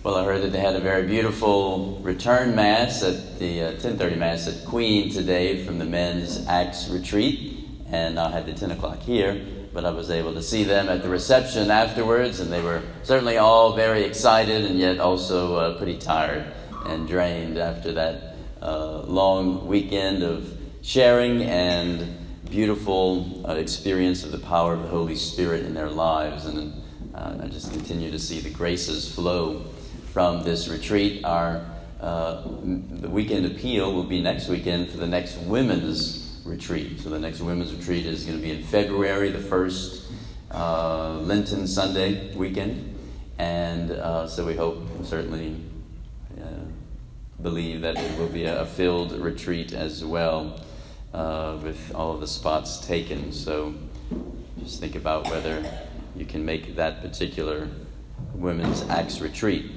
Well, I heard that they had a very beautiful return mass at the 10:30 mass at Queen today from the men's Acts retreat, and I had the 10 o'clock here, but I was able to see them at the reception afterwards, and they were certainly all very excited and yet also pretty tired and drained after that long weekend of sharing and beautiful experience of the power of the Holy Spirit in their lives. And I just continue to see the graces flow from this retreat. The weekend appeal will be next weekend for the next women's retreat. So the next women's retreat is going to be in February, the first Lenten Sunday weekend. And so we hope, certainly believe that it will be a filled retreat as well, with all of the spots taken. So just think about whether you can make that particular women's Acts retreat.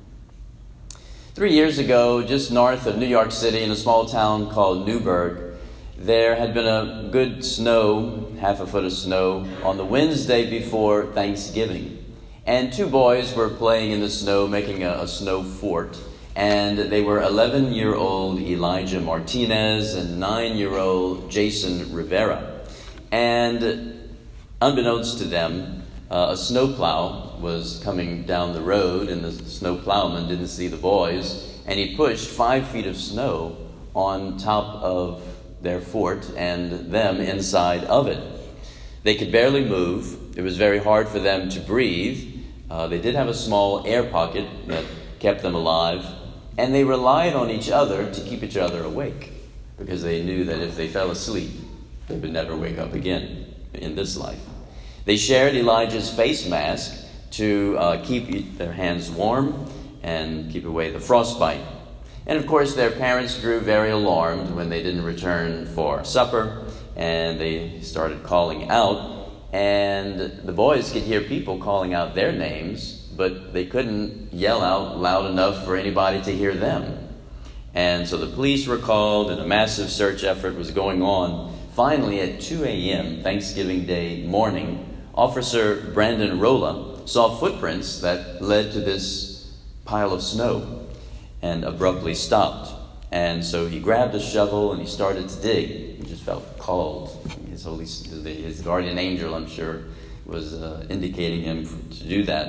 3 years ago, just north of New York City, in a small town called Newburgh, there had been a good snow, half a foot of snow, on the Wednesday before Thanksgiving. And two boys were playing in the snow, making a snow fort. And they were 11-year-old Elijah Martinez and 9-year-old Jason Rivera. And unbeknownst to them, a snowplow was coming down the road, and the snow plowman didn't see the boys, and he pushed 5 feet of snow on top of their fort and them inside of it. They could barely move. It was very hard for them to breathe. They did have a small air pocket that kept them alive, and they relied on each other to keep each other awake, because they knew that if they fell asleep, they would never wake up again in this life. They shared Elijah's face mask to keep their hands warm and keep away the frostbite. And of course, their parents grew very alarmed when they didn't return for supper, and they started calling out. And the boys could hear people calling out their names, but they couldn't yell out loud enough for anybody to hear them. And so the police were called, and a massive search effort was going on. Finally, at 2 a.m., Thanksgiving Day morning, Officer Brandon Rolla saw footprints that led to this pile of snow and abruptly stopped. And so he grabbed a shovel and he started to dig. He just felt called. His guardian angel, I'm sure, was indicating him to do that.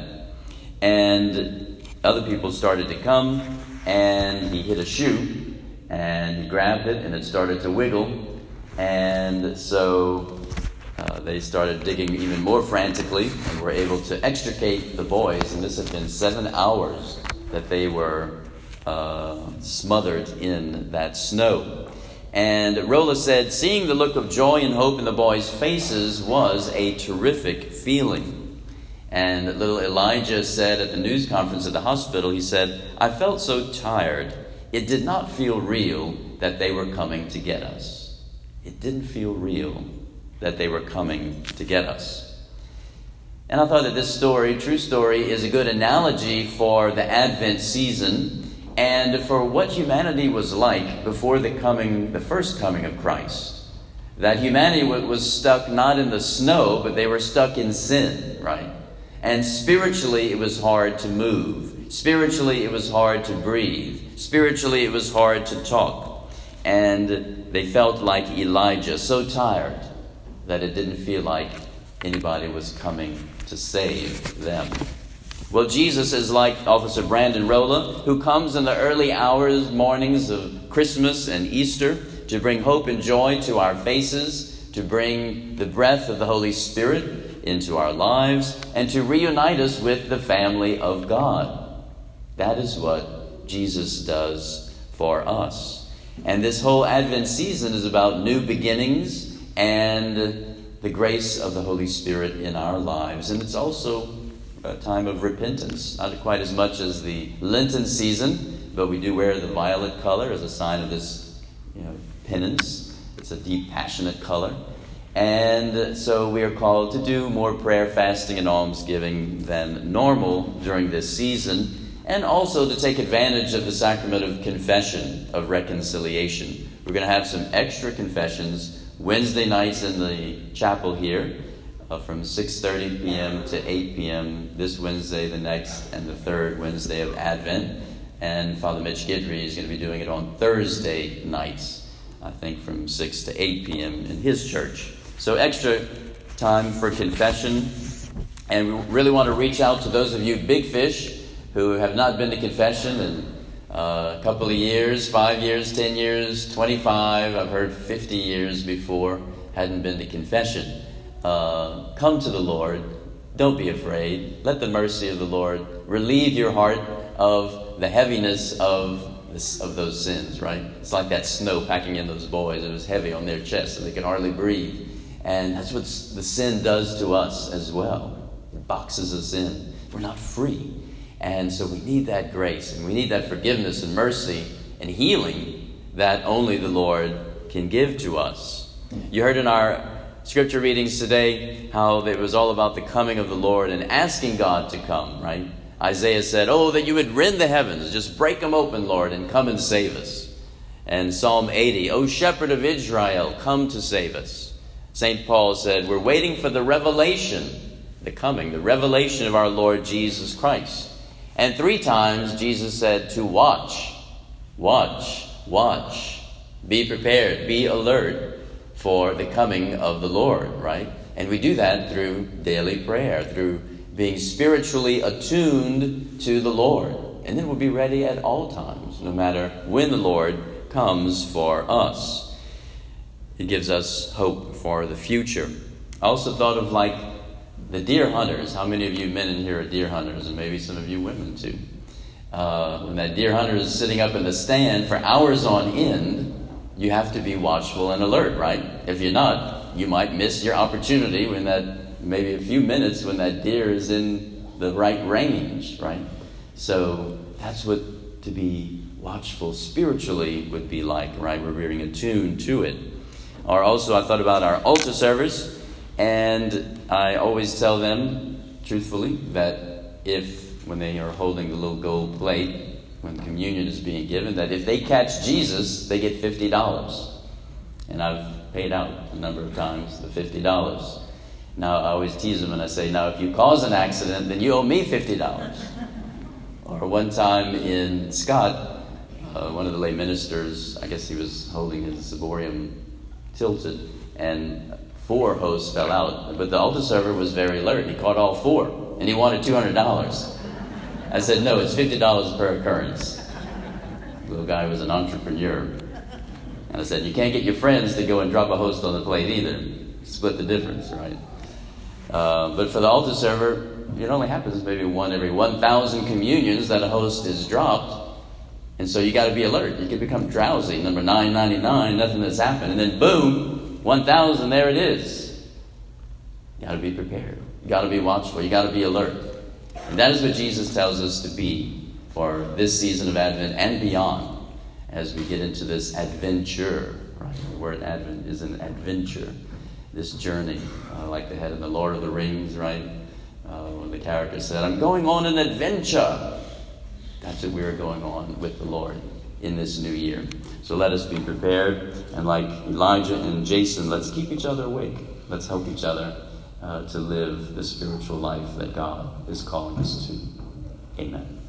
And other people started to come, and he hit a shoe, and he grabbed it, and it started to wiggle. And so they started digging even more frantically and were able to extricate the boys. And this had been 7 hours that they were smothered in that snow. And Rolla said, seeing the look of joy and hope in the boys' faces was a terrific feeling. And little Elijah said at the news conference at the hospital, he said, I felt so tired. It did not feel real that they were coming to get us. It didn't feel real that they were coming to get us. And I thought that this story, true story, is a good analogy for the Advent season and for what humanity was like before the first coming of Christ. That humanity was stuck not in the snow, but they were stuck in sin, right? And spiritually, it was hard to move. Spiritually, it was hard to breathe. Spiritually, it was hard to talk. And they felt like Elijah, so tired that it didn't feel like anybody was coming to save them. Well, Jesus is like Officer Brandon Rolla, who comes in the early hours, mornings of Christmas and Easter to bring hope and joy to our faces, to bring the breath of the Holy Spirit into our lives, and to reunite us with the family of God. That is what Jesus does for us. And this whole Advent season is about new beginnings and the grace of the Holy Spirit in our lives. And it's also a time of repentance, not quite as much as the Lenten season, but we do wear the violet color as a sign of this, penance. It's a deep, passionate color. And so we are called to do more prayer, fasting, and almsgiving than normal during this season, and also to take advantage of the sacrament of confession, of reconciliation. We're going to have some extra confessions Wednesday nights in the chapel here, from 6:30 p.m. to 8 p.m. this Wednesday, the next, and the third Wednesday of Advent. And Father Mitch Guidry is going to be doing it on Thursday nights, I think from 6 to 8 p.m. in his church. So extra time for confession. And we really want to reach out to those of you big fish who have not been to confession in a couple of years, 5 years, 10 years, 25. I've heard 50 years before, hadn't been to confession. Come to the Lord. Don't be afraid. Let the mercy of the Lord relieve your heart of the heaviness of those sins, right? It's like that snow packing in those boys. It was heavy on their chest, so they could hardly breathe. And that's what the sin does to us as well. It boxes us in. We're not free. And so we need that grace, and we need that forgiveness and mercy and healing that only the Lord can give to us. You heard in our scripture readings today how it was all about the coming of the Lord and asking God to come, right? Isaiah said, "Oh, that you would rend the heavens, just break them open, Lord, and come and save us." And Psalm 80, "O shepherd of Israel, come to save us." St. Paul said, we're waiting for the revelation, the revelation of our Lord Jesus Christ. And 3 times Jesus said to watch, watch, watch. Be prepared, be alert for the coming of the Lord, right? And we do that through daily prayer, through being spiritually attuned to the Lord. And then we'll be ready at all times, no matter when the Lord comes for us. It gives us hope for the future. I also thought of like the deer hunters. How many of you men in here are deer hunters? And maybe some of you women too. When that deer hunter is sitting up in the stand for hours on end, you have to be watchful and alert, right? If you're not, you might miss your opportunity when maybe a few minutes when that deer is in the right range, right? So that's what to be watchful spiritually would be like, right? We're being attuned to it. Or also I thought about our altar servers, and I always tell them, truthfully, that when they are holding the little gold plate, when communion is being given, that if they catch Jesus, they get $50. And I've paid out a number of times the $50. Now, I always tease them and I say, now, if you cause an accident, then you owe me $50. Or one time in Scott, one of the lay ministers, I guess he was holding his ciborium tilted, and 4 hoses fell out. But the altar server was very alert. He caught all 4, and he wanted $200. I said, no, it's $50 per occurrence. The little guy was an entrepreneur. And I said, you can't get your friends to go and drop a host on the plate either. Split the difference, right? But for the altar server, it only happens maybe one every 1,000 communions that a host is dropped. And so you got to be alert. You can become drowsy. Number 999, nothing has happened. And then boom, 1,000, there it is. You got to be prepared. You got to be watchful. You got to be alert. And that is what Jesus tells us to be for this season of Advent and beyond as we get into this adventure. Right? The word Advent is an adventure. This journey, like they had in the Lord of the Rings, right? When the character said, I'm going on an adventure. That's what we are going on with the Lord in this new year. So let us be prepared. And like Elijah and Jason, let's keep each other awake. Let's help each other to live the spiritual life that God is calling us to. Amen.